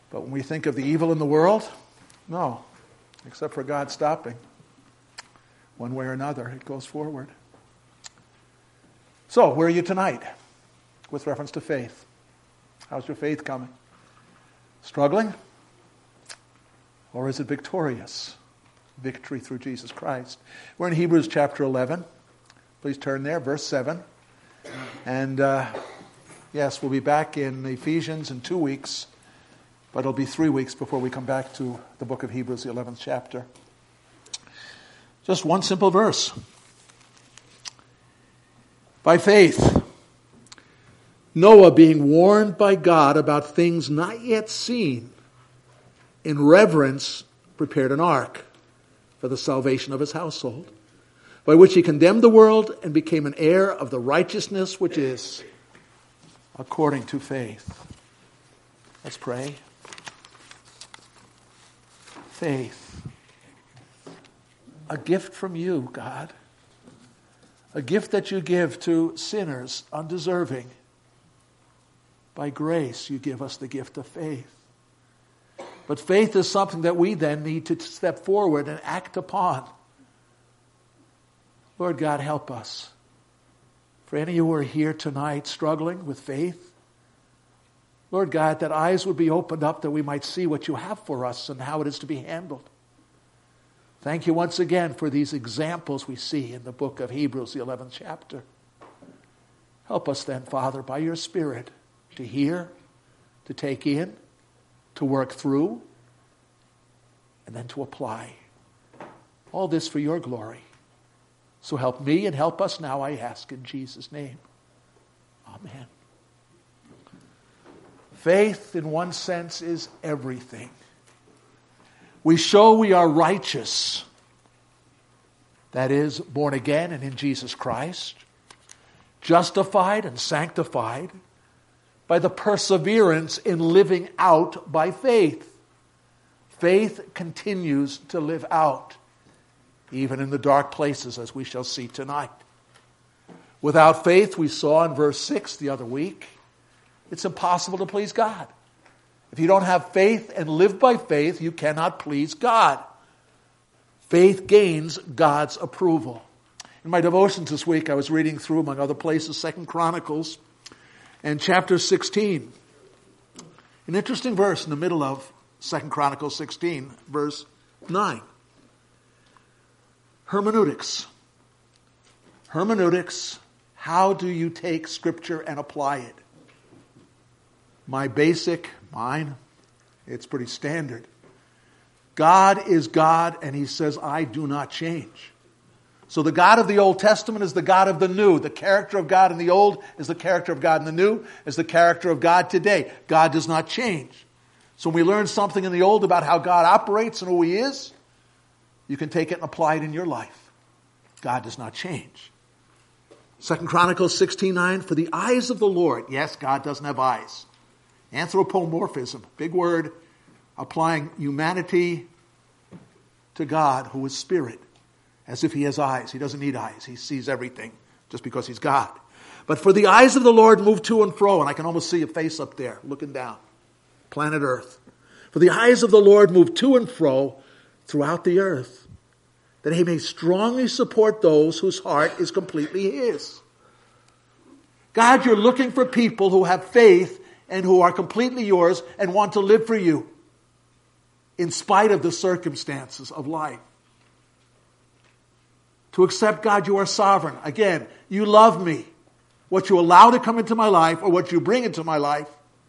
But when we think of the evil in the world, no, except for God stopping. One way or another, it goes forward. So, where are you tonight with reference to faith? How's your faith coming? Struggling? Or is it victorious? Victory through Jesus Christ. We're in Hebrews chapter 11. Please turn there, verse 7. And yes, we'll be back in Ephesians in 2 weeks, but it'll be 3 weeks before we come back to the book of Hebrews, the 11th chapter. Just one simple verse. By faith, Noah, being warned by God about things not yet seen, in reverence prepared an ark for the salvation of his household, by which he condemned the world and became an heir of the righteousness which is according to faith. Let's pray. Faith. A gift from you, God. A gift that you give to sinners undeserving. By grace, you give us the gift of faith. But faith is something that we then need to step forward and act upon. Lord God, help us. For any of you who are here tonight struggling with faith, Lord God, that eyes would be opened up that we might see what you have for us and how it is to be handled. Thank you once again for these examples we see in the book of Hebrews, the 11th chapter. Help us then, Father, by your Spirit, to hear, to take in, to work through, and then to apply. All this for your glory. So help me and help us now, I ask, in Jesus' name. Amen. Faith, in one sense, is everything. We show we are righteous. That is, born again and in Jesus Christ. Justified and sanctified by the perseverance in living out by faith. Faith continues to live out, even in the dark places, as we shall see tonight. Without faith, we saw in verse 6 the other week, it's impossible to please God. If you don't have faith and live by faith, you cannot please God. Faith gains God's approval. In my devotions this week, I was reading through, among other places, 2 Chronicles and chapter 16. An interesting verse in the middle of 2 Chronicles 16, verse 9. Hermeneutics. Hermeneutics, how do you take Scripture and apply it? Mine, it's pretty standard. God is God, and he says, I do not change. So the God of the Old Testament is the God of the New. The character of God in the Old is the character of God in the New, is the character of God today. God does not change. So when we learn something in the Old about how God operates and who he is, you can take it and apply it in your life. God does not change. 2 Chronicles 16:9, for the eyes of the Lord, yes, God doesn't have eyes. Anthropomorphism, big word, applying humanity to God, who is spirit, as if he has eyes. He doesn't need eyes. He sees everything just because he's God. But for the eyes of the Lord move to and fro, and I can almost see a face up there looking down, planet Earth. For the eyes of the Lord move to and fro throughout the earth, that he may strongly support those whose heart is completely his. God, you're looking for people who have faith and who are completely yours and want to live for you in spite of the circumstances of life. To accept, God, you are sovereign. Again, you love me. What you allow to come into my life or what you bring into my life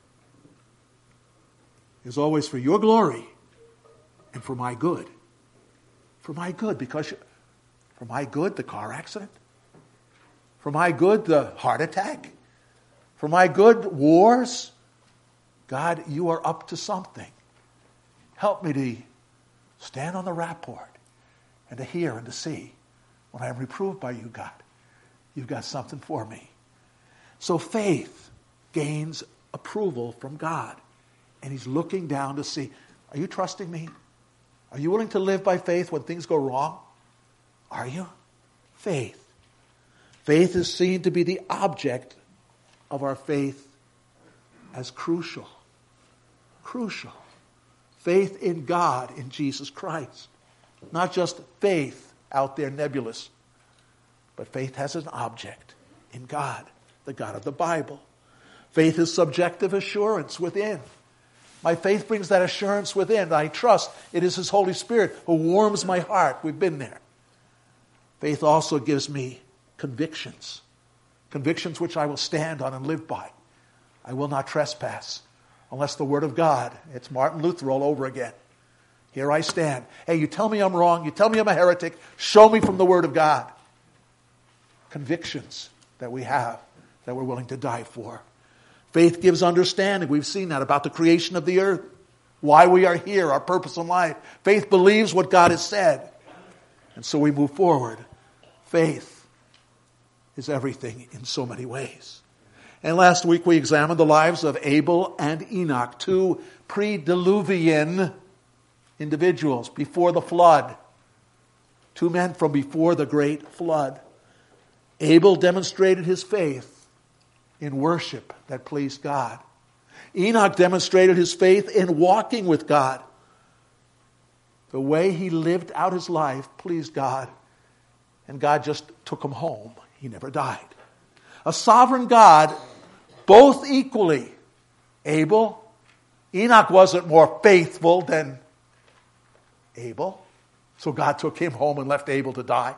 is always for your glory and for my good. For my good, for my good, the car accident. For my good, the heart attack. For my good, wars. God, you are up to something. Help me to stand on the rapport and to hear and to see when I am reproved by you, God. You've got something for me. So faith gains approval from God. And he's looking down to see, are you trusting me? Are you willing to live by faith when things go wrong? Are you? Faith. Faith is seen to be the object of our faith as crucial. Crucial. Faith in God, in Jesus Christ. Not just faith out there nebulous, but faith has an object in God, the God of the Bible. Faith is subjective assurance within. My faith brings that assurance within. I trust it is His Holy Spirit who warms my heart. We've been there. Faith also gives me convictions. Convictions which I will stand on and live by. I will not trespass unless the Word of God. It's Martin Luther all over again. Here I stand. Hey, you tell me I'm wrong. You tell me I'm a heretic. Show me from the Word of God. Convictions that we have that we're willing to die for. Faith gives understanding. We've seen that about the creation of the earth. Why we are here, our purpose in life. Faith believes what God has said. And so we move forward. Faith is everything in so many ways. And last week we examined the lives of Abel and Enoch, two pre-diluvian individuals before the flood. Two men from before the great flood. Abel demonstrated his faith in worship that pleased God. Enoch demonstrated his faith in walking with God. The way he lived out his life pleased God, and God just took him home. He never died. A sovereign God, both equally. Abel, Enoch wasn't more faithful than Abel, so God took him home and left Abel to die.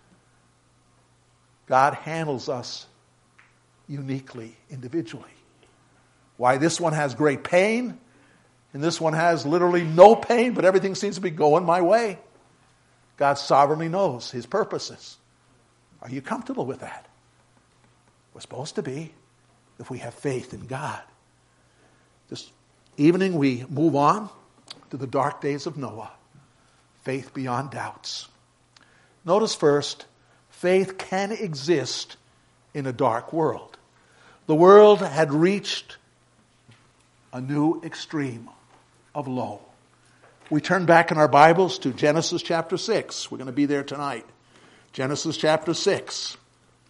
God handles us uniquely, individually. Why this one has great pain, and this one has literally no pain, but everything seems to be going my way. God sovereignly knows His purposes. Are you comfortable with that? We're supposed to be, if we have faith in God. This evening we move on to the dark days of Noah. Faith beyond doubts. Notice first, faith can exist in a dark world. The world had reached a new extreme of low. We turn back in our Bibles to Genesis chapter 6. We're going to be there tonight. Genesis chapter 6.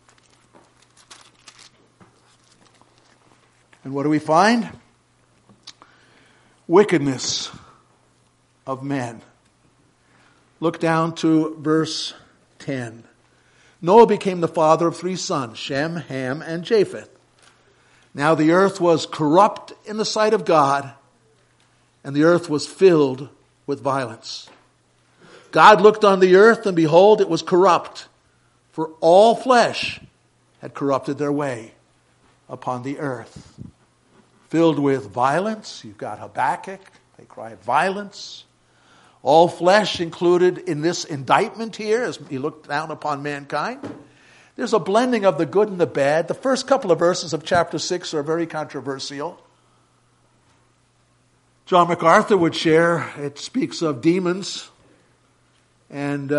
And what do we find? Wickedness of men. Look down to verse 10. Noah became the father of 3 sons, Shem, Ham, and Japheth. Now the earth was corrupt in the sight of God, and the earth was filled with violence. God looked on the earth, and behold, it was corrupt, for all flesh had corrupted their way upon the earth. Filled with violence. You've got Habakkuk. They cry violence. All flesh included in this indictment here as he looked down upon mankind. There's a blending of the good and the bad. The first couple of verses of chapter 6 are very controversial. John MacArthur would share, it speaks of demons and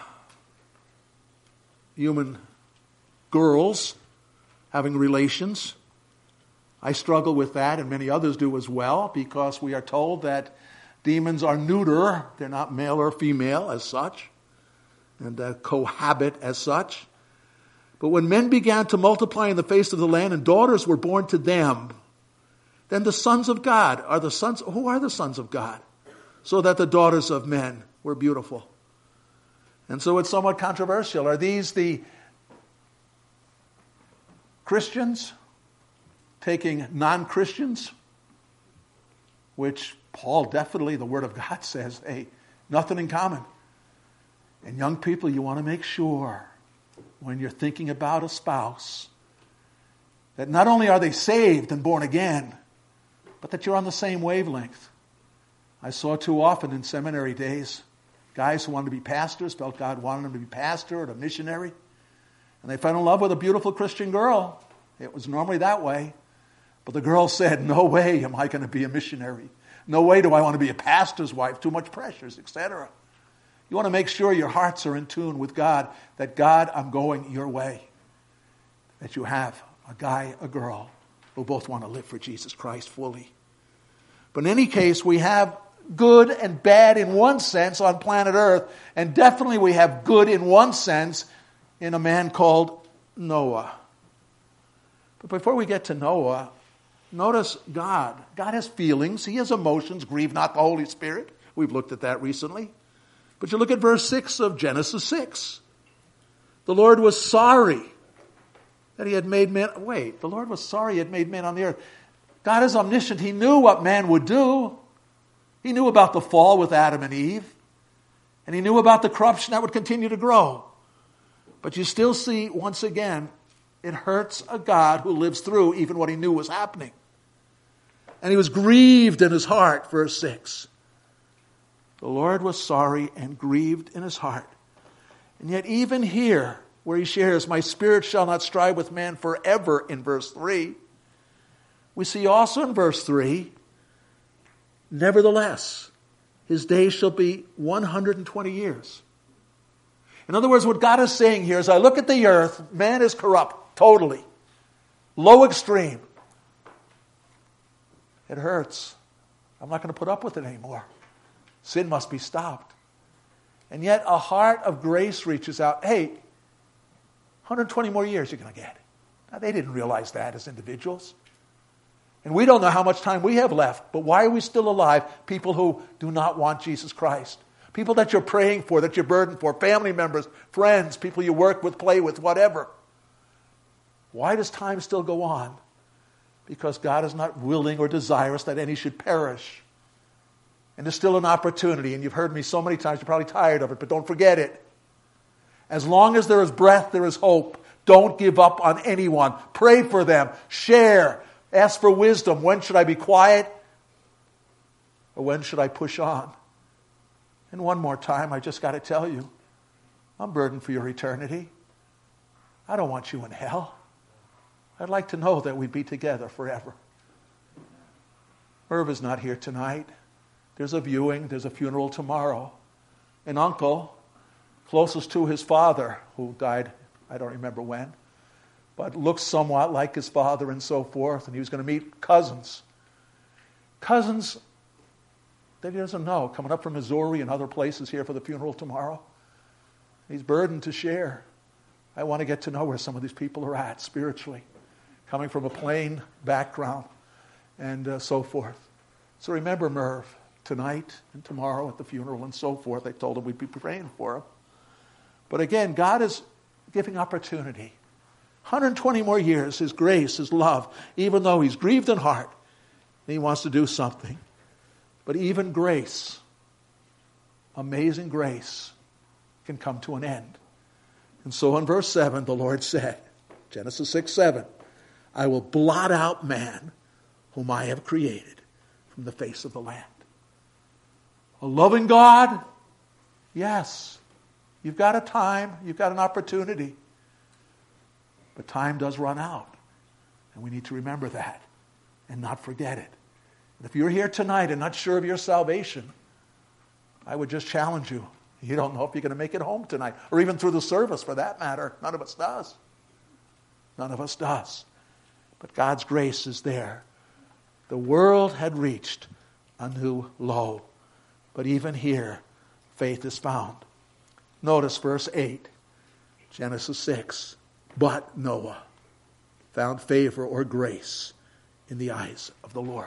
human girls having relations. I struggle with that, and many others do as well, because we are told that demons are neuter. They're not male or female as such, and cohabit as such. But when men began to multiply in the face of the land, and daughters were born to them, then the sons of God are the sons. Who are the sons of God? So that the daughters of men were beautiful. And so it's somewhat controversial. Are these the Christians taking non-Christians? Which Paul definitely, the Word of God says, hey, nothing in common. And young people, you want to make sure when you're thinking about a spouse that not only are they saved and born again, but that you're on the same wavelength. I saw too often in seminary days, guys who wanted to be pastors, felt God wanted them to be pastor or a missionary, and they fell in love with a beautiful Christian girl. It was normally that way. But the girl said, no way am I going to be a missionary. No way do I want to be a pastor's wife. Too much pressures, etc. You want to make sure your hearts are in tune with God, that God, I'm going your way. That you have a guy, a girl, who both want to live for Jesus Christ fully. But in any case, we have good and bad in one sense on planet Earth, and definitely we have good in one sense in a man called Noah. But before we get to Noah, Notice God. God has feelings. He has emotions. Grieve not the Holy Spirit. We've looked at that recently. But you look at verse 6 of Genesis 6. The Lord was sorry that he had made man. Wait, the Lord was sorry he had made man on the earth. God is omniscient. He knew what man would do. He knew about the fall with Adam and Eve. And he knew about the corruption that would continue to grow. But you still see, once again, it hurts a God who lives through even what he knew was happening. And he was grieved in his heart, verse 6. The Lord was sorry and grieved in his heart. And yet even here, where he shares, my spirit shall not strive with man forever, in verse 3, we see also in verse 3, nevertheless, his days shall be 120 years. In other words, what God is saying here is, I look at the earth, man is corrupt, totally. Low extreme. It hurts. I'm not going to put up with it anymore. Sin must be stopped. And yet a heart of grace reaches out. Hey, 120 more years you're going to get. Now, they didn't realize that as individuals. And we don't know how much time we have left. But why are we still alive? People who do not want Jesus Christ. People that you're praying for, that you're burdened for. Family members, friends, people you work with, play with, whatever. Why does time still go on? Because God is not willing or desirous that any should perish. And there's still an opportunity. And you've heard me so many times, you're probably tired of it, but don't forget it. As long as there is breath, there is hope. Don't give up on anyone. Pray for them. Share. Ask for wisdom. When should I be quiet? Or when should I push on? And one more time, I just got to tell you, I'm burdened for your eternity. I don't want you in hell. I'd like to know that we'd be together forever. Irv is not here tonight. There's a viewing. There's a funeral tomorrow. An uncle, closest to his father, who died, I don't remember when, but looks somewhat like his father and so forth, and he was going to meet cousins. Cousins that he doesn't know, coming up from Missouri and other places here for the funeral tomorrow. He's burdened to share. I want to get to know where some of these people are at spiritually, coming from a plain background and so forth. So remember Merv tonight and tomorrow at the funeral and so forth. I told him we'd be praying for him. But again, God is giving opportunity. 120 more years, his grace, his love, even though he's grieved in heart, and he wants to do something. But even grace, amazing grace, can come to an end. And so in verse 7, the Lord said, Genesis 6:7, I will blot out man whom I have created from the face of the land. A loving God? Yes. You've got a time, you've got an opportunity. But time does run out. And we need to remember that and not forget it. And if you're here tonight and not sure of your salvation, I would just challenge you. You don't know if you're going to make it home tonight, or even through the service for that matter. None of us does. None of us does. But God's grace is there. The world had reached a new low. But even here, faith is found. Notice verse 8, Genesis 6. But Noah found favor or grace in the eyes of the Lord.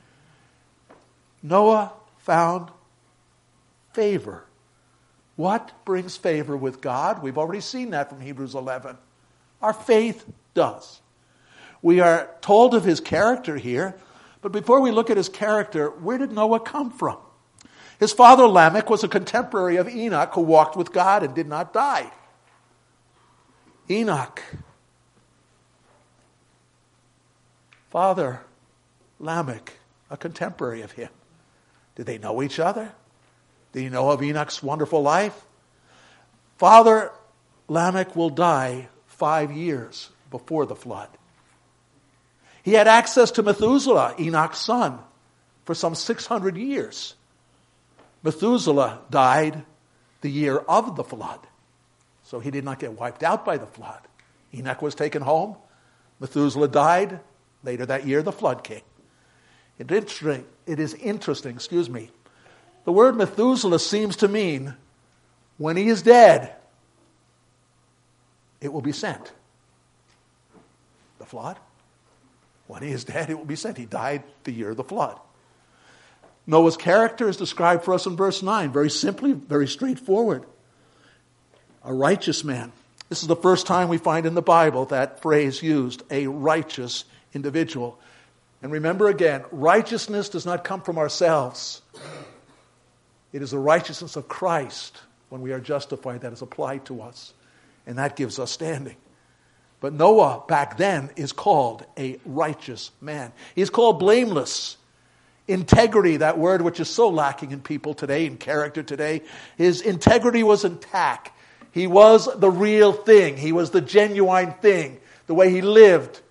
Noah found favor. What brings favor with God? We've already seen that from Hebrews 11. Our faith does. We are told of his character here, but before we look at his character, where did Noah come from? His father Lamech was a contemporary of Enoch who walked with God and did not die. Enoch, father Lamech, a contemporary of him. Did they know each other? Did he know of Enoch's wonderful life? Father Lamech will die 5 years before the flood. He had access to Methuselah, Enoch's son, for some 600 years. Methuselah died the year of the flood, so he did not get wiped out by the flood. Enoch was taken home. Methuselah died. Later that year, the flood came. It is interesting, the word Methuselah seems to mean when he is dead, it will be sent. The flood? When he is dead, it will be said he died the year of the flood. Noah's character is described for us in verse 9. Very simply, very straightforward. A righteous man. This is the first time we find in the Bible that phrase used, a righteous individual. And remember again, righteousness does not come from ourselves. It is the righteousness of Christ when we are justified that is applied to us. And that gives us standing. But Noah back then is called a righteous man. He's called blameless. Integrity, that word which is so lacking in people today, in character today, his integrity was intact. He was the real thing. He was the genuine thing. The way he lived.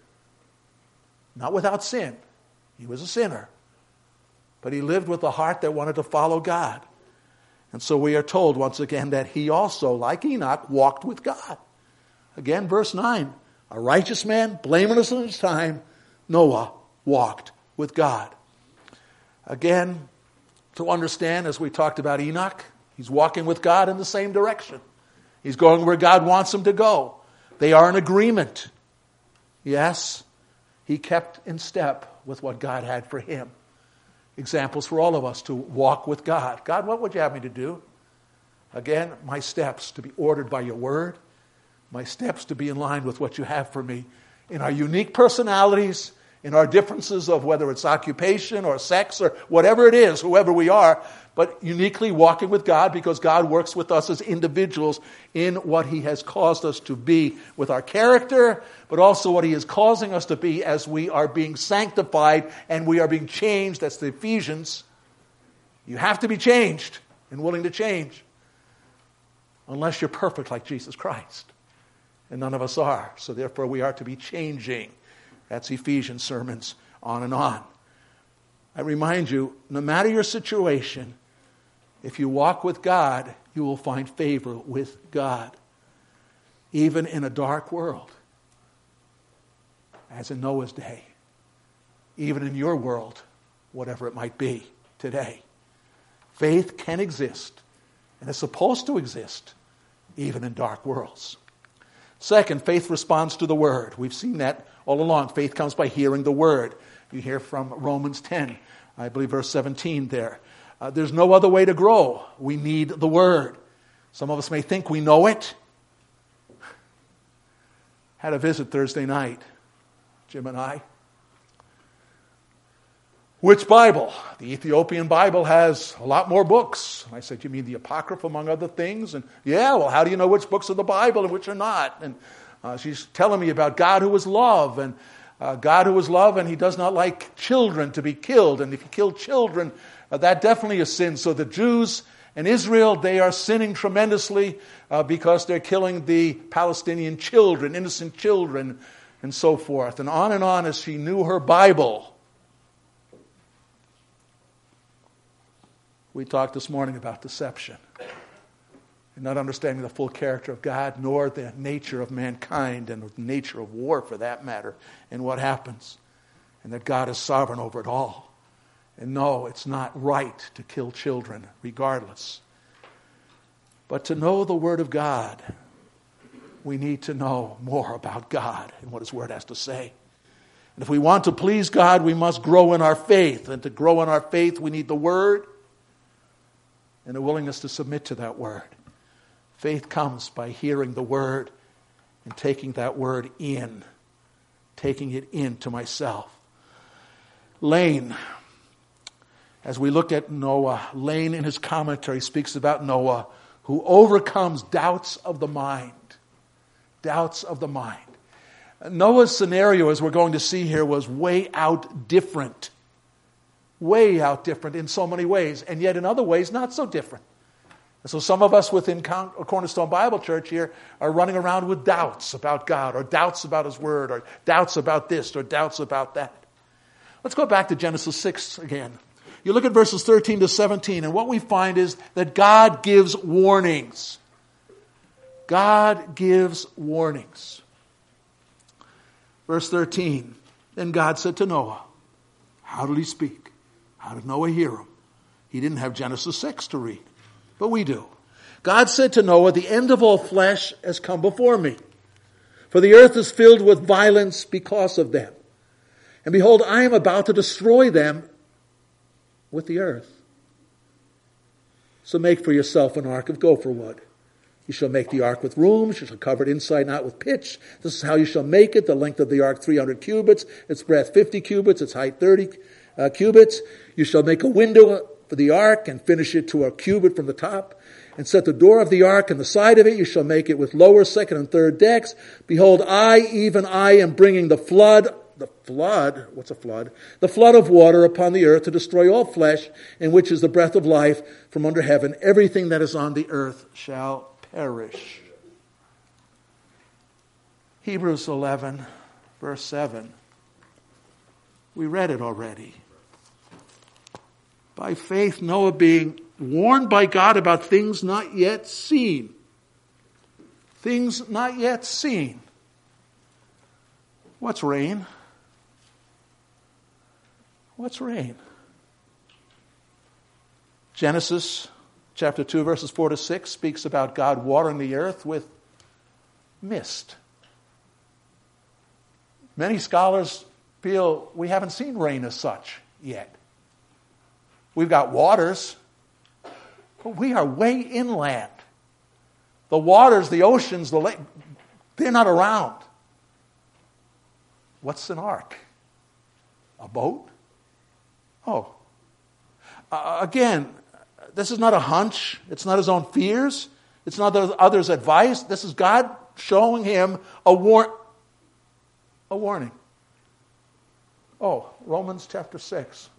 Not without sin. He was a sinner. But he lived with a heart that wanted to follow God. And so we are told once again that he also, like Enoch, walked with God. Again, verse 9. A righteous man, blameless in his time, Noah walked with God. Again, to understand, as we talked about Enoch, he's walking with God in the same direction. He's going where God wants him to go. They are in agreement. Yes, he kept in step with what God had for him. Examples for all of us to walk with God. God, what would you have me to do? Again, my steps to be ordered by your word. My steps to be in line with what you have for me. In our unique personalities, in our differences of whether it's occupation or sex or whatever it is, whoever we are, but uniquely walking with God because God works with us as individuals in what he has caused us to be with our character, but also what he is causing us to be as we are being sanctified and we are being changed. That's the Ephesians. You have to be changed and willing to change unless you're perfect like Jesus Christ. And none of us are. So therefore we are to be changing. That's Ephesians sermons on and on. I remind you, no matter your situation, if you walk with God, you will find favor with God. Even in a dark world, as in Noah's day. Even in your world, whatever it might be today. Faith can exist, and is supposed to exist, even in dark worlds. Second, faith responds to the word. We've seen that all along. Faith comes by hearing the word. You hear from Romans 10, I believe verse 17 there. There's no other way to grow. We need the word. Some of us may think we know it. Had a visit Thursday night, Jim and I. Which Bible? The Ethiopian Bible has a lot more books. I said, you mean the Apocrypha among other things? And yeah, well, how do you know which books are the Bible and which are not? And she's telling me about God who is love. And God who is love, and he does not like children to be killed. And if you kill children, that definitely is sin. So the Jews and Israel, they are sinning tremendously because they're killing the Palestinian children, innocent children, and so forth. And on as she knew her Bible. We talked this morning about deception and not understanding the full character of God, nor the nature of mankind and the nature of war, for that matter, and what happens, and that God is sovereign over it all. And no, it's not right to kill children, regardless. But to know the Word of God, we need to know more about God and what His Word has to say. And if we want to please God, we must grow in our faith. And to grow in our faith, we need the Word and a willingness to submit to that Word. Faith comes by hearing the Word and taking that Word in, taking it into myself. Lane, as we look at Noah, Lane in his commentary speaks about Noah who overcomes doubts of the mind. Doubts of the mind. Noah's scenario, as we're going to see here, was way out different. Way out different in so many ways, and yet in other ways not so different. And so some of us within Cornerstone Bible Church here are running around with doubts about God, or doubts about His Word, or doubts about this, or doubts about that. Let's go back to Genesis 6 again. You look at verses 13 to 17, and what we find is that God gives warnings. God gives warnings. Verse 13, then God said to Noah, how did He speak? How did Noah hear Him? He didn't have Genesis 6 to read, but we do. God said to Noah, the end of all flesh has come before me, for the earth is filled with violence because of them. And behold, I am about to destroy them with the earth. So make for yourself an ark of gopher wood. You shall make the ark with rooms. You shall cover it inside and out with pitch. This is how you shall make it. The length of the ark 300 cubits. Its breadth 50 cubits. Its height 30 cubits. You shall make a window for the ark and finish it to a cubit from the top. And set the door of the ark and the side of it. You shall make it with lower, second, and third decks. Behold, I, even I, am bringing the flood. The flood? What's a flood? The flood of water upon the earth to destroy all flesh, in which is the breath of life from under heaven. Everything that is on the earth shall perish. Hebrews 11, verse 7. We read it already. By faith, Noah, being warned by God about things not yet seen. Things not yet seen. What's rain? What's rain? Genesis chapter 2, verses 4 to 6 speaks about God watering the earth with mist. Many scholars feel we haven't seen rain as such yet. We've got waters, but we are way inland. The waters, the oceans, the lake, they're not around. What's an ark? A boat? Oh. Again, this is not a hunch. It's not his own fears. It's not others' advice. This is God showing him a warning. Oh, Romans chapter 6.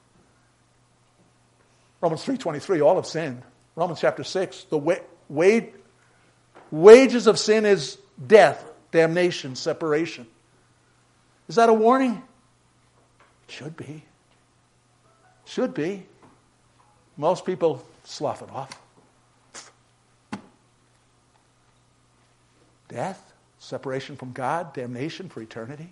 Romans 3:23, all have sinned. Romans chapter 6, the wages of sin is death, damnation, separation. Is that a warning? It should be. Should be. Most people slough it off. Death, separation from God, damnation for eternity.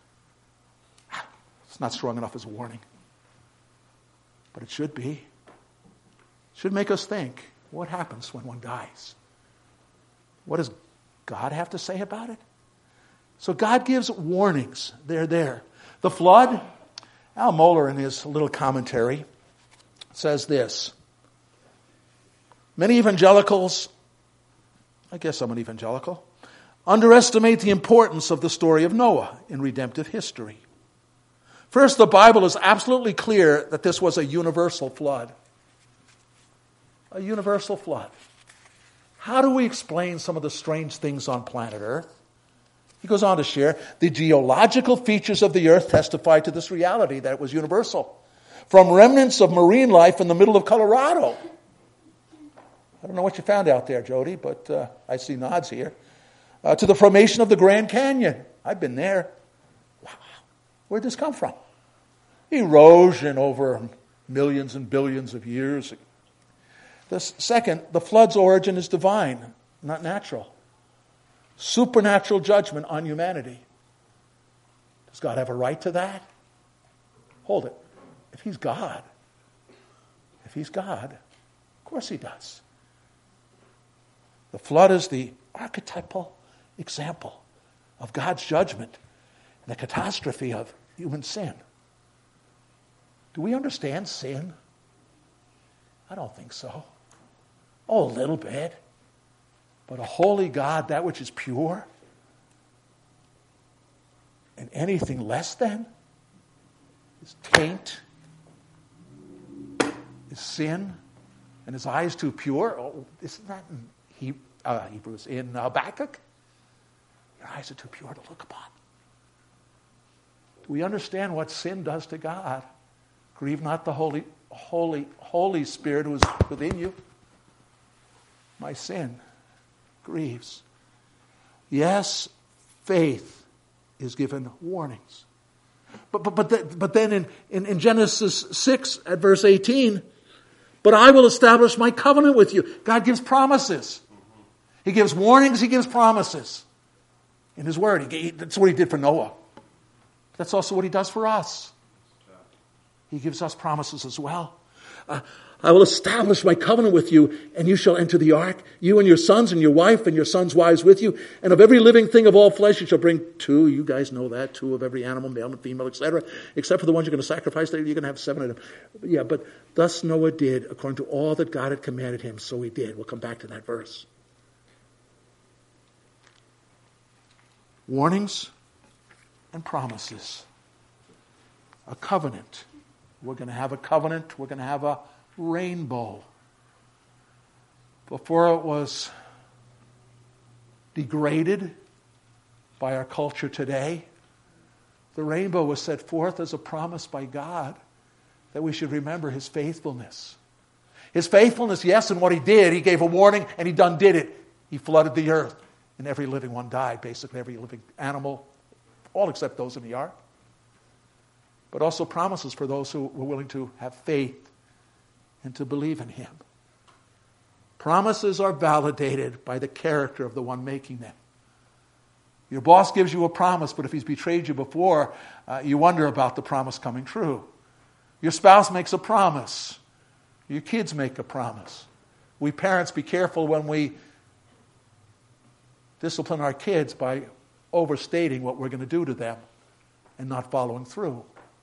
It's not strong enough as a warning. But it should be. It should make us think, what happens when one dies? What does God have to say about it? So God gives warnings. They're there. The flood, Al Mohler in his little commentary says this. Many evangelicals, I guess I'm an evangelical, underestimate the importance of the story of Noah in redemptive history. First, the Bible is absolutely clear that this was a universal flood. A universal flood. How do we explain some of the strange things on planet Earth? He goes on to share, the geological features of the earth testify to this reality, that it was universal. From remnants of marine life in the middle of Colorado. I don't know what you found out there, Jody, but I see nods here. To the formation of the Grand Canyon. I've been there. Wow. Where'd this come from? Erosion over millions and billions of years. Second, the flood's origin is divine, not natural. Supernatural judgment on humanity. Does God have a right to that? Hold it. If he's God, of course he does. The flood is the archetypal example of God's judgment and the catastrophe of human sin. Do we understand sin? I don't think so. Oh, a little bit. But a holy God, that which is pure, and anything less than is taint, is sin, and his eye is too pure. Oh, isn't that in Hebrews? In Habakkuk? Your eyes are too pure to look upon. Do we understand what sin does to God? Grieve not the Holy Spirit who is within you. My sin grieves. Yes, faith is given warnings. But then in Genesis 6 at verse 18, but I will establish my covenant with you. God gives promises. He gives warnings, he gives promises. In his word, that's what he did for Noah. That's also what he does for us. He gives us promises as well. I will establish my covenant with you, and you shall enter the ark, you and your sons and your wife and your sons' wives with you. And of every living thing of all flesh you shall bring two. You guys know that, two of every animal, male and female, etc. Except for the ones you're going to sacrifice, you're going to have 7 of them. Yeah, but thus Noah did according to all that God had commanded him, so he did. We'll come back to that verse. Warnings and promises. A covenant. We're going to have a covenant. We're going to have a rainbow. Before it was degraded by our culture today, the rainbow was set forth as a promise by God that we should remember His faithfulness. His faithfulness, yes, in what He did. He gave a warning and He done did it. He flooded the earth and every living one died, basically every living animal, all except those in the ark. But also promises for those who were willing to have faith and to believe in Him. Promises are validated by the character of the one making them. Your boss gives you a promise, but if he's betrayed you before, you wonder about the promise coming true. Your spouse makes a promise. Your kids make a promise. We parents, be careful when we discipline our kids by overstating what we're going to do to them and not following through.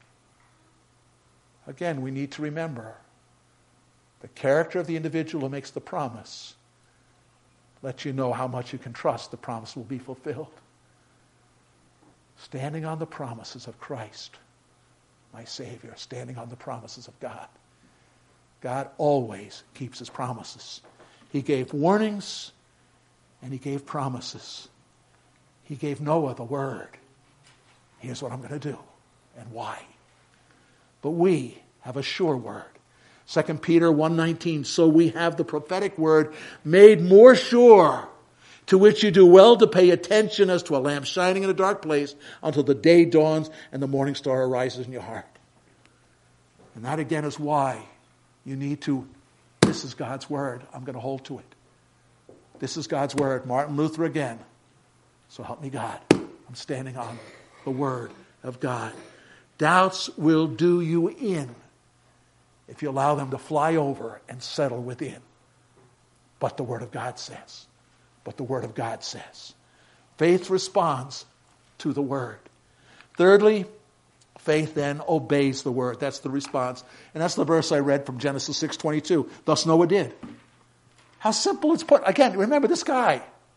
Again, we need to remember the character of the individual who makes the promise lets you know how much you can trust the promise will be fulfilled. Standing on the promises of Christ, my Savior, standing on the promises of God. God always keeps His promises. He gave warnings and He gave promises. He gave Noah the word. Here's what I'm going to do and why. But we have a sure word. 2 Peter 1:19, so we have the prophetic word made more sure, to which you do well to pay attention as to a lamp shining in a dark place until the day dawns and the morning star arises in your heart. And that again is why you need to, this is God's word, I'm going to hold to it. This is God's word. Martin Luther again. So help me God. I'm standing on the word of God. Doubts will do you in if you allow them to fly over and settle within. But the Word of God says. But the Word of God says. Faith responds to the Word. Thirdly, faith then obeys the Word. That's the response. And that's the verse I read from Genesis 6:22. Thus Noah did. How simple it's put. Again, remember this guy.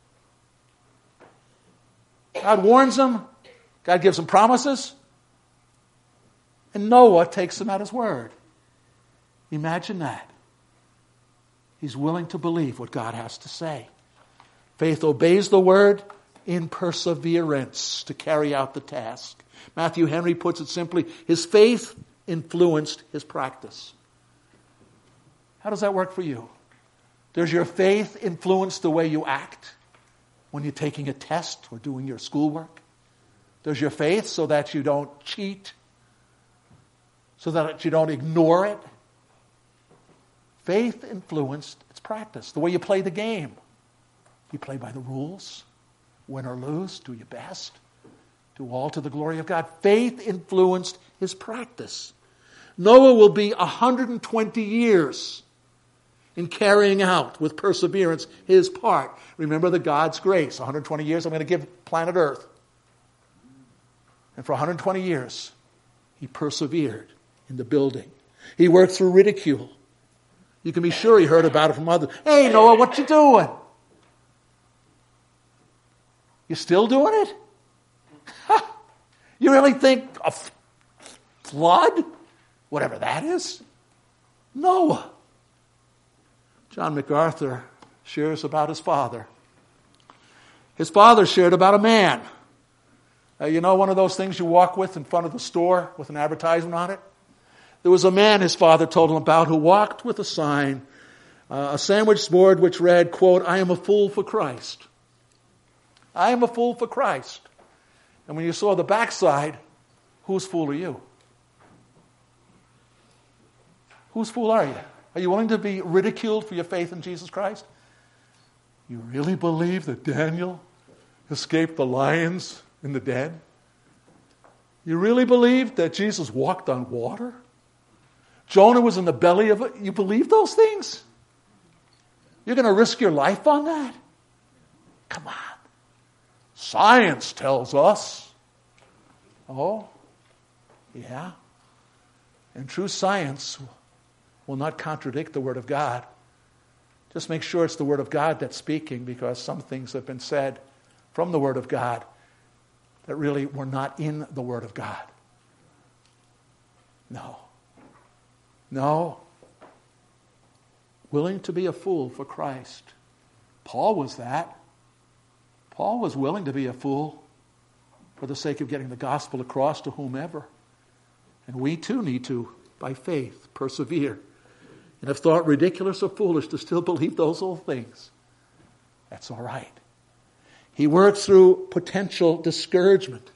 God warns him. God gives him promises. And Noah takes him at his word. Imagine that. He's willing to believe what God has to say. Faith obeys the word in perseverance to carry out the task. Matthew Henry puts it simply, his faith influenced his practice. How does that work for you? Does your faith influence the way you act when you're taking a test or doing your schoolwork? Does your faith so that you don't cheat? So that you don't ignore it? Faith influenced its practice. The way you play the game. You play by the rules. Win or lose, do your best. Do all to the glory of God. Faith influenced his practice. Noah will be 120 years in carrying out with perseverance his part. Remember the God's grace. 120 years I'm going to give planet Earth. And for 120 years, he persevered in the building. He worked through ridicule. You can be sure he heard about it from others. Hey, Noah, what you doing? You still doing it? You really think a flood? Whatever that is? Noah. John MacArthur shares about his father. His father shared about a man. You know one of those things you walk with in front of the store with an advertisement on it? There was a man his father told him about who walked with a sign, a sandwich board which read, quote, I am a fool for Christ. I am a fool for Christ. And when you saw the backside, whose fool are you? Whose fool are you? Are you willing to be ridiculed for your faith in Jesus Christ? You really believe that Daniel escaped the lions in the den? You really believe that Jesus walked on water? Jonah was in the belly of it. You believe those things? You're going to risk your life on that? Come on. Science tells us. Oh, yeah. And true science will not contradict the Word of God. Just make sure it's the Word of God that's speaking, because some things have been said from the Word of God that really were not in the Word of God. No. No. Willing to be a fool for Christ. Paul was that. Paul was willing to be a fool for the sake of getting the gospel across to whomever. And we too need to, by faith, persevere. And if thought ridiculous or foolish to still believe those old things, that's all right. He worked through potential discouragement.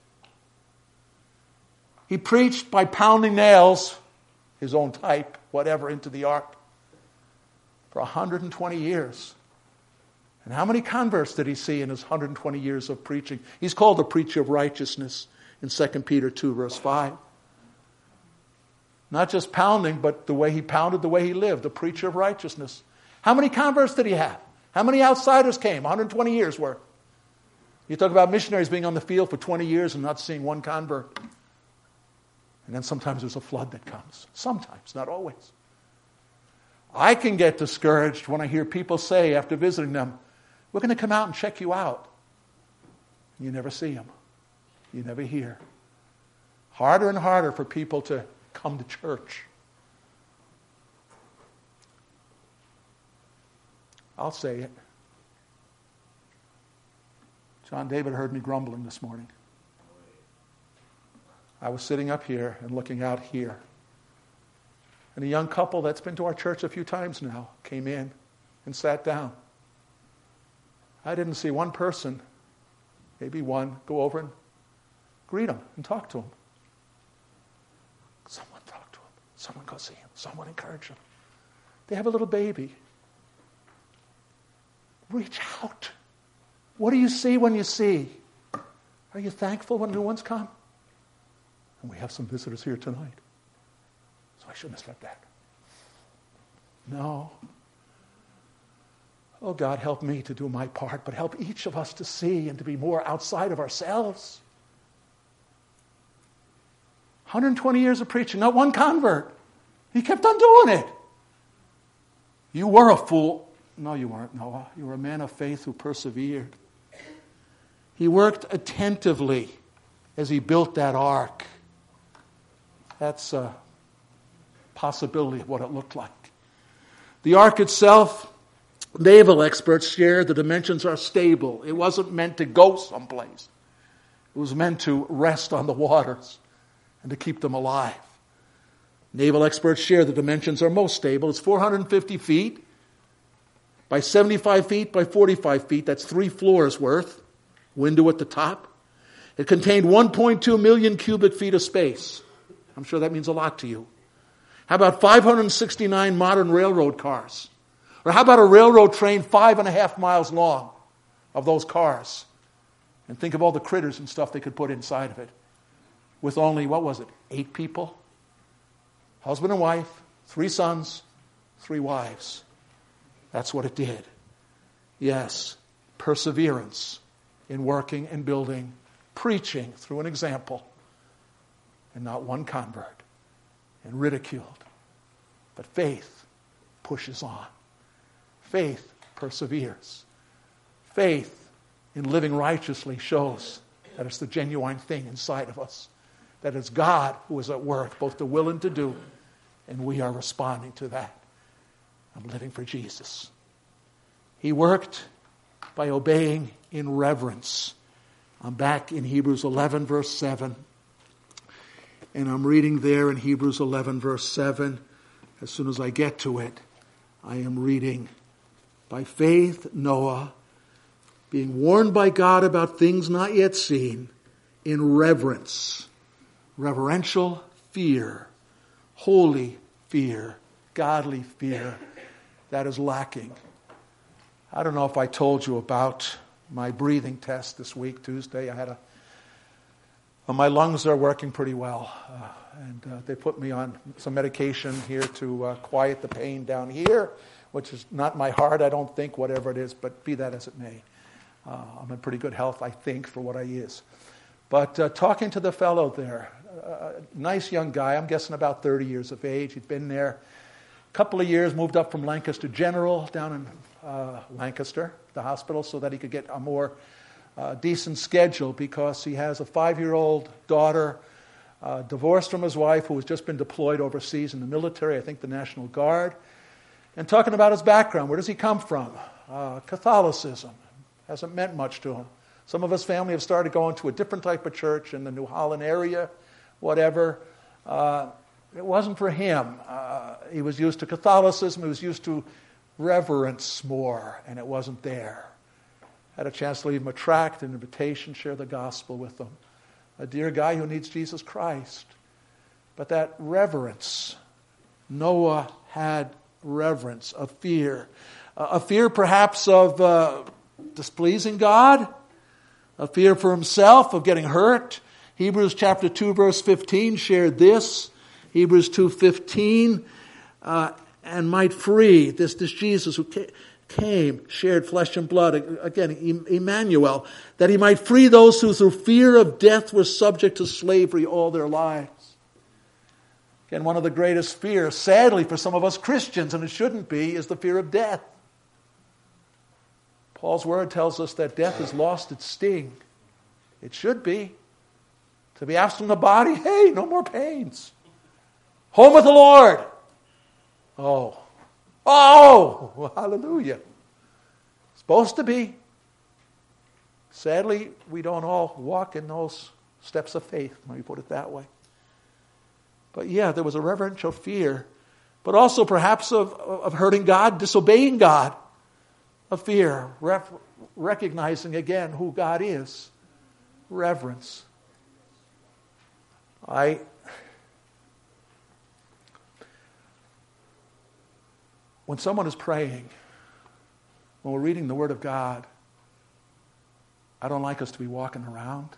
He preached by pounding nails, his own type, whatever, into the ark for 120 years. And how many converts did he see in his 120 years of preaching? He's called the preacher of righteousness in 2 Peter 2, verse 5. Not just pounding, but the way he pounded, the way he lived, the preacher of righteousness. How many converts did he have? How many outsiders came? 120 years worth. You talk about missionaries being on the field for 20 years and not seeing one convert. And then sometimes there's a flood that comes. Sometimes, not always. I can get discouraged when I hear people say after visiting them, we're going to come out and check you out. You never see them. You never hear. Harder and harder for people to come to church. I'll say it. John David heard me grumbling this morning. I was sitting up here and looking out here. And a young couple that's been to our church a few times now came in and sat down. I didn't see one person, maybe one, go over and greet them and talk to them. Someone talk to them. Someone go see him. Someone encourage him. They have a little baby. Reach out. What do you see when you see? Are you thankful when new ones come? And we have some visitors here tonight. So I shouldn't have said that. No. Oh, God, help me to do my part, but help each of us to see and to be more outside of ourselves. 120 years of preaching, not one convert. He kept on doing it. You were a fool. No, you weren't, Noah. You were a man of faith who persevered. He worked attentively as he built that ark. That's a possibility of what it looked like. The ark itself, naval experts share the dimensions are stable. It wasn't meant to go someplace. It was meant to rest on the waters and to keep them alive. Naval experts share the dimensions are most stable. It's 450 feet by 75 feet by 45 feet. That's 3 floors worth. Window at the top. It contained 1.2 million cubic feet of space. I'm sure that means a lot to you. How about 569 modern railroad cars? Or how about a railroad train 5.5 miles long of those cars? And think of all the critters and stuff they could put inside of it. With only, 8 people? Husband and wife, 3 sons, 3 wives. That's what it did. Yes, perseverance in working and building, preaching through an example, and not one convert, and ridiculed. But faith pushes on. Faith perseveres. Faith in living righteously shows that it's the genuine thing inside of us. That it's God who is at work, both to will and to do, and we are responding to that. I'm living for Jesus. He worked by obeying in reverence. I'm back in Hebrews 11, verse 7. And I'm reading there in Hebrews 11, verse 7. As soon as I get to it, I am reading, by faith Noah, being warned by God about things not yet seen, in reverence, reverential fear, holy fear, godly fear, that is lacking. I don't know if I told you about my breathing test this week, Tuesday. I had My lungs are working pretty well, and they put me on some medication here to quiet the pain down here, which is not my heart, I don't think, whatever it is, but be that as it may. I'm in pretty good health, I think, for what I is. But talking to the fellow there, nice young guy, I'm guessing about 30 years of age. He'd been there a couple of years, moved up from Lancaster General down in Lancaster, the hospital, so that he could get a more decent schedule because he has a 5-year-old daughter, divorced from his wife who has just been deployed overseas in the military, I think the National Guard. And talking about his background, where does he come from? Catholicism. Hasn't meant much to him. Some of his family have started going to a different type of church in the New Holland area, whatever. It wasn't for him. He was used to Catholicism. He was used to reverence more, and it wasn't there. Had a chance to leave him a tract, an invitation, share the gospel with them. A dear guy who needs Jesus Christ. But that reverence, Noah had reverence, a fear perhaps of displeasing God, a fear for himself of getting hurt. Hebrews chapter 2 verse 15 shared this. Hebrews 2:15, and might free this Jesus who came, shared flesh and blood, again, Emmanuel, that he might free those who through fear of death were subject to slavery all their lives. Again, one of the greatest fears, sadly for some of us Christians, and it shouldn't be, is the fear of death. Paul's word tells us that death has lost its sting. It should be. To be absent from the body, hey, no more pains. Home with the Lord. Oh, hallelujah. Supposed to be. Sadly, we don't all walk in those steps of faith, let me put it that way. But yeah, there was a reverential fear, but also perhaps of hurting God, disobeying God. A fear, recognizing again who God is. Reverence. When someone is praying, when we're reading the Word of God, I don't like us to be walking around.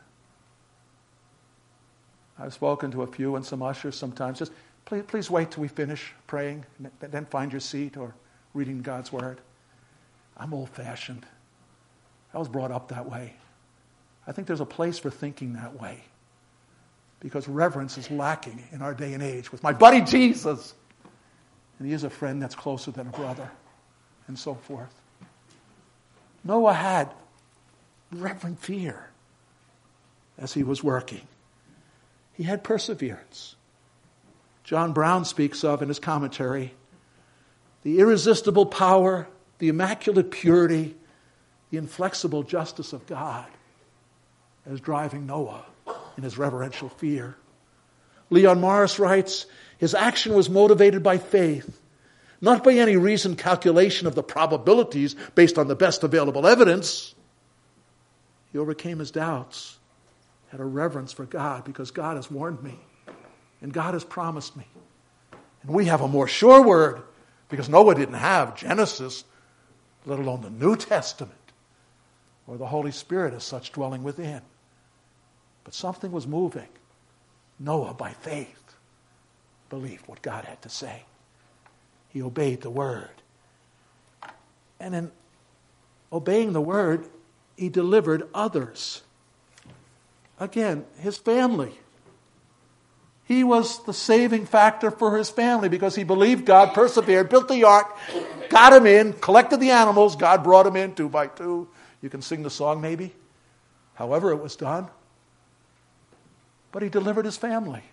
I've spoken to a few and some ushers sometimes. Just please wait till we finish praying, and then find your seat or reading God's Word. I'm old-fashioned. I was brought up that way. I think there's a place for thinking that way because reverence is lacking in our day and age with my buddy Jesus. And he is a friend that's closer than a brother, and so forth. Noah had reverent fear as he was working. He had perseverance. John Brown speaks of in his commentary the irresistible power, the immaculate purity, the inflexible justice of God as driving Noah in his reverential fear. Leon Morris writes, his action was motivated by faith, not by any reasoned calculation of the probabilities based on the best available evidence. He overcame his doubts, had a reverence for God because God has warned me and God has promised me. And we have a more sure word because Noah didn't have Genesis, let alone the New Testament, or the Holy Spirit as such dwelling within. But something was moving. Noah, by faith, believed what God had to say. He obeyed the word. And in obeying the word, he delivered others. Again, his family. He was the saving factor for his family because he believed God, persevered, built the ark, got him in, collected the animals. God brought him in 2 by 2. You can sing the song maybe. However it was done. But he delivered his family.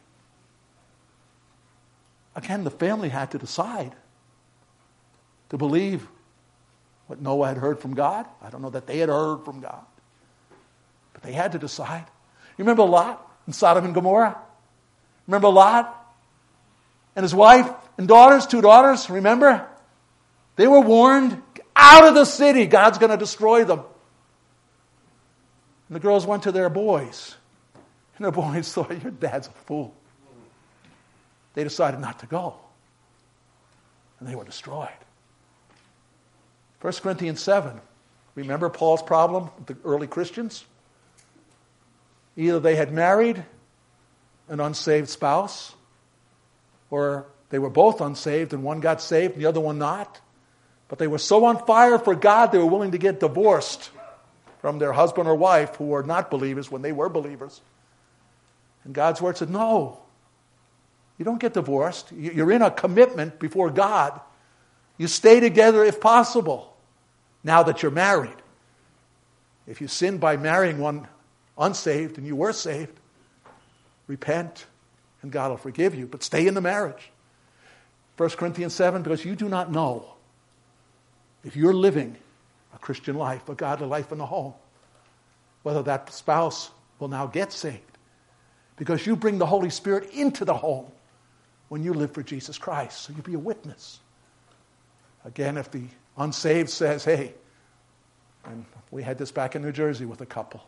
Again, the family had to decide to believe what Noah had heard from God. I don't know that they had heard from God. But they had to decide. You remember Lot in Sodom and Gomorrah? Remember Lot and his wife and daughters, 2 daughters, remember? They were warned, out of the city, God's going to destroy them. And the girls went to their boys. And their boys thought, your dad's a fool. They decided not to go. And they were destroyed. 1 Corinthians 7. Remember Paul's problem with the early Christians? Either they had married an unsaved spouse, or they were both unsaved and one got saved and the other one not. But they were so on fire for God, they were willing to get divorced from their husband or wife who were not believers when they were believers. And God's word said, no, you don't get divorced. You're in a commitment before God. You stay together if possible, now that you're married. If you sinned by marrying one unsaved and you were saved, repent and God will forgive you, but stay in the marriage. 1 Corinthians 7, because you do not know if you're living a Christian life, a godly life in the home, whether that spouse will now get saved. Because you bring the Holy Spirit into the home when you live for Jesus Christ. So you be a witness. Again, if the unsaved says, hey, and we had this back in New Jersey with a couple.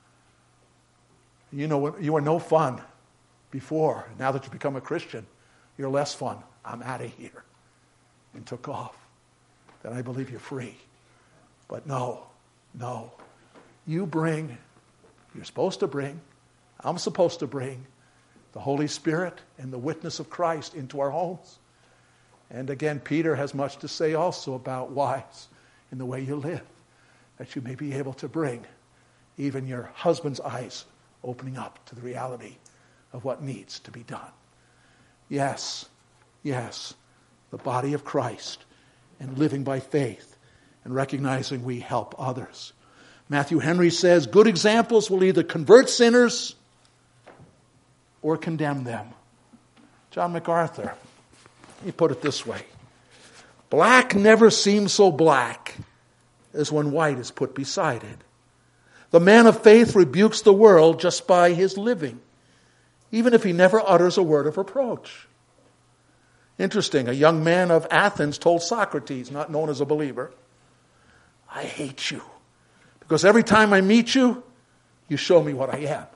You know, you were no fun before. Now that you become a Christian, you're less fun. I'm out of here. And took off. Then I believe you're free. But no. You bring, you're supposed to bring, I'm supposed to bring the Holy Spirit and the witness of Christ into our homes. And again, Peter has much to say also about wives in the way you live, that you may be able to bring even your husband's eyes opening up to the reality of what needs to be done. Yes, the body of Christ and living by faith and recognizing we help others. Matthew Henry says, good examples will either convert sinners or condemn them. John MacArthur, he put it this way: black never seems so black as when white is put beside it. The man of faith rebukes the world just by his living, even if he never utters a word of reproach. Interesting, a young man of Athens told Socrates, not known as a believer, I hate you, because every time I meet you, you show me what I am.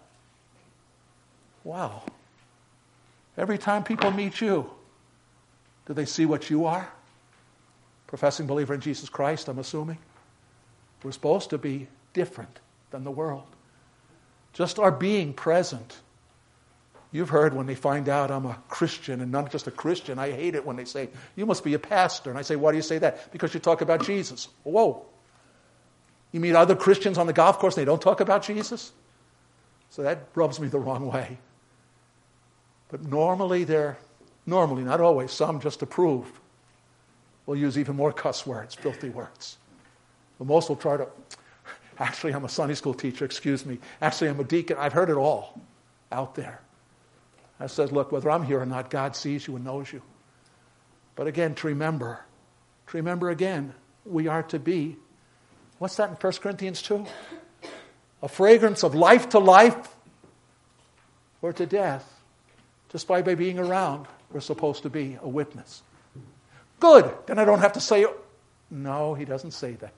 Wow. Every time people meet you, do they see what you are? Professing believer in Jesus Christ, I'm assuming. We're supposed to be different than the world. Just our being present. You've heard when they find out I'm a Christian and not just a Christian, I hate it when they say, you must be a pastor. And I say, why do you say that? Because you talk about Jesus. Whoa. You meet other Christians on the golf course and they don't talk about Jesus? So that rubs me the wrong way. But normally, not always, some just to prove, will use even more cuss words, filthy words. But most will try to, actually I'm a Sunday school teacher, excuse me. Actually I'm a deacon. I've heard it all out there. I said, look, whether I'm here or not, God sees you and knows you. But again, to remember again, we are to be, what's that in 1 Corinthians 2? A fragrance of life to life or to death. Just by being around, we're supposed to be a witness. Good. Then I don't have to say, no, he doesn't say that.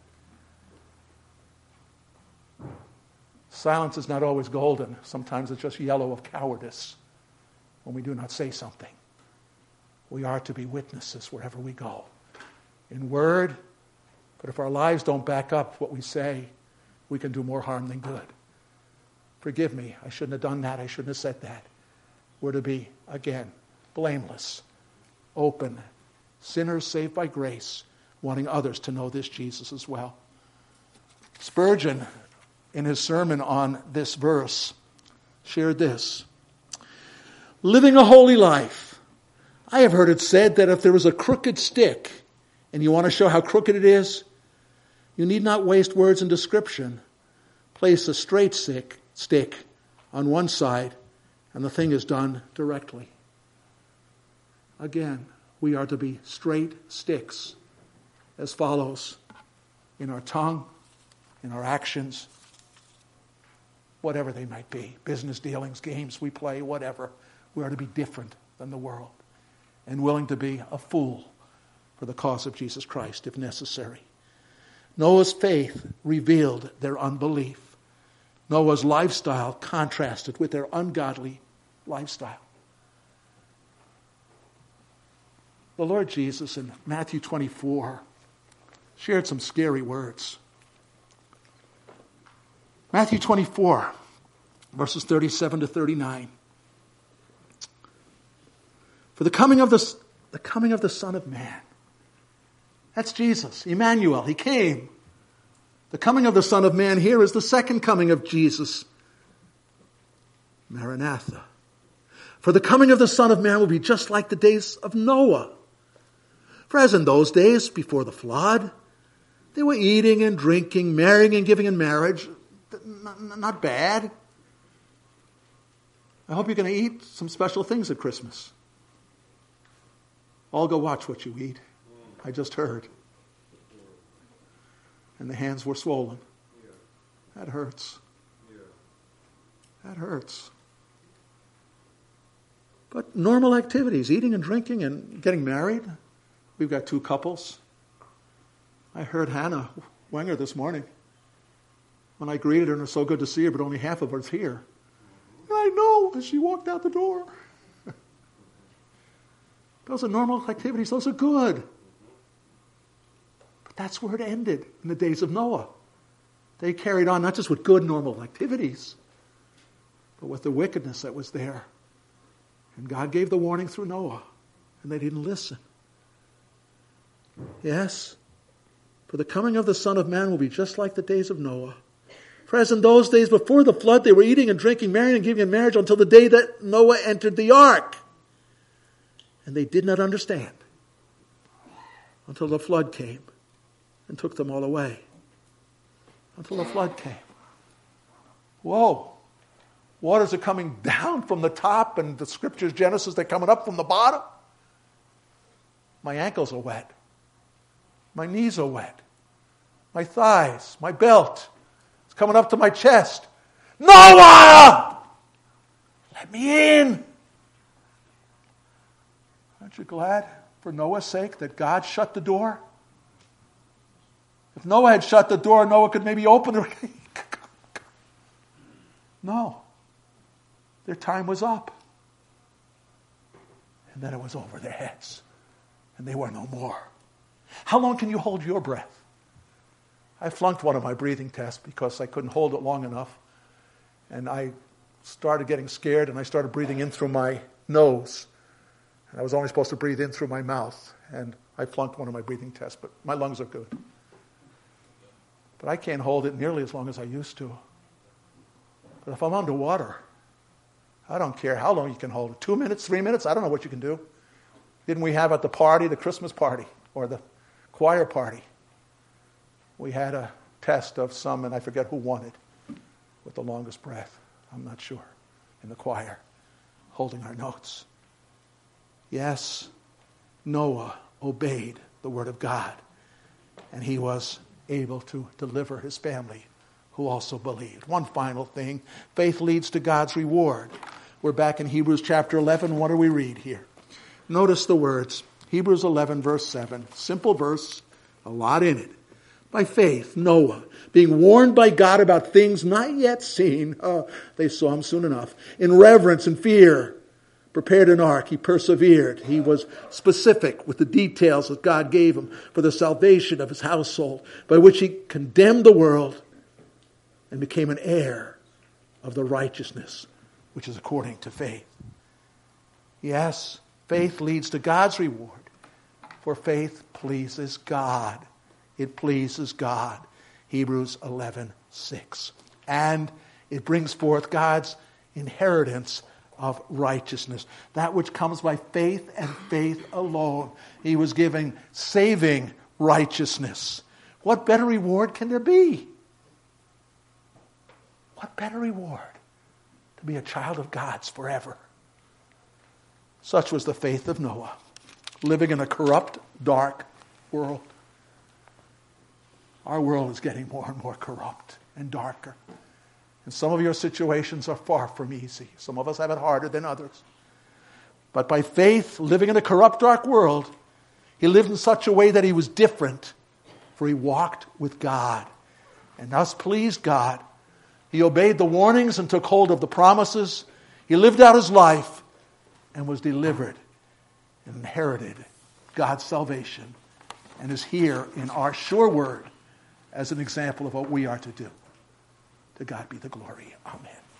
Silence is not always golden. Sometimes it's just yellow of cowardice when we do not say something. We are to be witnesses wherever we go. In word, but if our lives don't back up what we say, we can do more harm than good. Forgive me. I shouldn't have done that. I shouldn't have said that. We're to be, again, blameless, open, sinners saved by grace, wanting others to know this Jesus as well. Spurgeon, in his sermon on this verse, shared this. Living a holy life. I have heard it said that if there is a crooked stick and you want to show how crooked it is, you need not waste words in description. Place a straight stick on one side and the thing is done directly. Again, we are to be straight sticks as follows: in our tongue, in our actions, whatever they might be, business dealings, games we play, whatever. We are to be different than the world and willing to be a fool for the cause of Jesus Christ if necessary. Noah's faith revealed their unbelief. Noah's lifestyle contrasted with their ungodly lifestyle. The Lord Jesus in Matthew 24 shared some scary words. Matthew 24, verses 37 to 39. For the coming of the Son of Man. That's Jesus, Emmanuel. He came. The coming of the Son of Man here is the second coming of Jesus. Maranatha. For the coming of the Son of Man will be just like the days of Noah. For as in those days before the flood, they were eating and drinking, marrying and giving in marriage. Not bad. I hope you're going to eat some special things at Christmas. All go watch what you eat. I just heard. And the hands were swollen. That hurts. That hurts. But normal activities, eating and drinking and getting married. We've got 2 couples. I heard Hannah Wenger this morning. When I greeted her, and it's so good to see her, but only half of her's here. And I know as she walked out the door. Those are normal activities. Those are good. But that's where it ended in the days of Noah. They carried on not just with good normal activities, but with the wickedness that was there. And God gave the warning through Noah, and they didn't listen. Yes, for the coming of the Son of Man will be just like the days of Noah. For as in those days before the flood, they were eating and drinking, marrying and giving in marriage until the day that Noah entered the ark. And they did not understand until the flood came and took them all away. Until the flood came. Whoa. Waters are coming down from the top, and the scriptures, Genesis, they're coming up from the bottom. My ankles are wet. My knees are wet. My thighs, my belt, it's coming up to my chest. Noah! Let me in. Aren't you glad for Noah's sake that God shut the door? If Noah had shut the door, Noah could maybe open it. No. Their time was up. And then it was over their heads. And they were no more. How long can you hold your breath? I flunked one of my breathing tests because I couldn't hold it long enough. And I started getting scared, and I started breathing in through my nose. And I was only supposed to breathe in through my mouth. And I flunked one of my breathing tests, but my lungs are good. But I can't hold it nearly as long as I used to. But if I'm underwater, I don't care how long you can hold it. 2 minutes, 3 minutes, I don't know what you can do. Didn't we have at the party, the Christmas party, or the choir party? We had a test of some, and I forget who won it, with the longest breath. I'm not sure. In the choir, holding our notes. Yes, Noah obeyed the word of God, and he was able to deliver his family, who also believed. One final thing, faith leads to God's reward. We're back in Hebrews chapter 11. What do we read here? Notice the words. Hebrews 11, verse 7. Simple verse, a lot in it. By faith, Noah, being warned by God about things not yet seen, they saw him soon enough, in reverence and fear, prepared an ark. He persevered. He was specific with the details that God gave him for the salvation of his household, by which he condemned the world and became an heir of the righteousness which is according to faith. Yes, faith leads to God's reward, for faith pleases God. It pleases God. Hebrews 11:6. And it brings forth God's inheritance of righteousness, that which comes by faith and faith alone. He was giving saving righteousness. What better reward can there be? What better reward? To be a child of God's forever. Such was the faith of Noah, living in a corrupt, dark world. Our world is getting more and more corrupt and darker. And some of your situations are far from easy. Some of us have it harder than others. But by faith, living in a corrupt, dark world, he lived in such a way that he was different, for he walked with God and thus pleased God. He obeyed the warnings and took hold of the promises. He lived out his life and was delivered and inherited God's salvation and is here in our sure word as an example of what we are to do. To God be the glory. Amen.